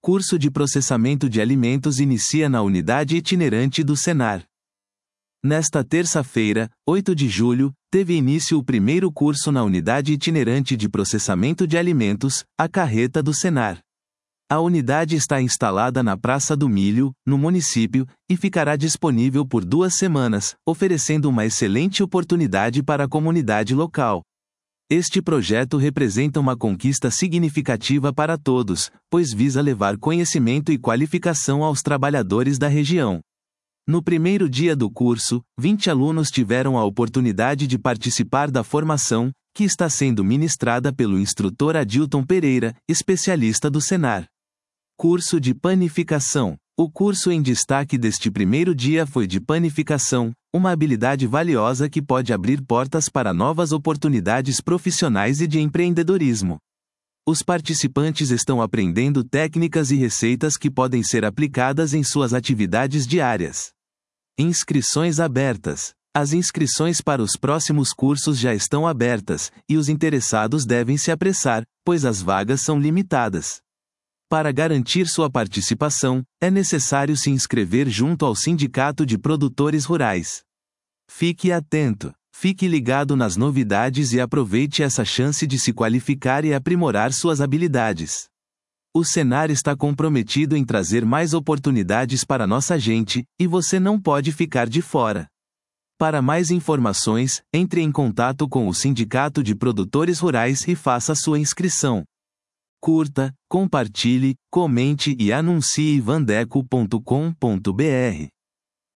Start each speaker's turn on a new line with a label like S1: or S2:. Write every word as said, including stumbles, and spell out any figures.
S1: Curso de Processamento de Alimentos inicia na unidade itinerante do Senar. Nesta terça-feira, oito de julho, teve início o primeiro curso na unidade itinerante de processamento de alimentos, a carreta do Senar. A unidade está instalada na Praça do Milho, no município, e ficará disponível por duas semanas, oferecendo uma excelente oportunidade para a comunidade local. Este projeto representa uma conquista significativa para todos, pois visa levar conhecimento e qualificação aos trabalhadores da região. No primeiro dia do curso, vinte alunos tiveram a oportunidade de participar da formação, que está sendo ministrada pelo instrutor Adilton Pereira, especialista do Senar. Curso de Panificação. O curso em destaque deste primeiro dia foi de panificação, uma habilidade valiosa que pode abrir portas para novas oportunidades profissionais e de empreendedorismo. Os participantes estão aprendendo técnicas e receitas que podem ser aplicadas em suas atividades diárias. Inscrições abertas. As inscrições para os próximos cursos já estão abertas, e os interessados devem se apressar, pois as vagas são limitadas. Para garantir sua participação, é necessário se inscrever junto ao Sindicato de Produtores Rurais. Fique atento. Fique ligado nas novidades e aproveite essa chance de se qualificar e aprimorar suas habilidades. O Senar está comprometido em trazer mais oportunidades para nossa gente, e você não pode ficar de fora. Para mais informações, entre em contato com o Sindicato de Produtores Rurais e faça sua inscrição. Curta, compartilhe, comente e anuncie vandeco ponto com ponto br.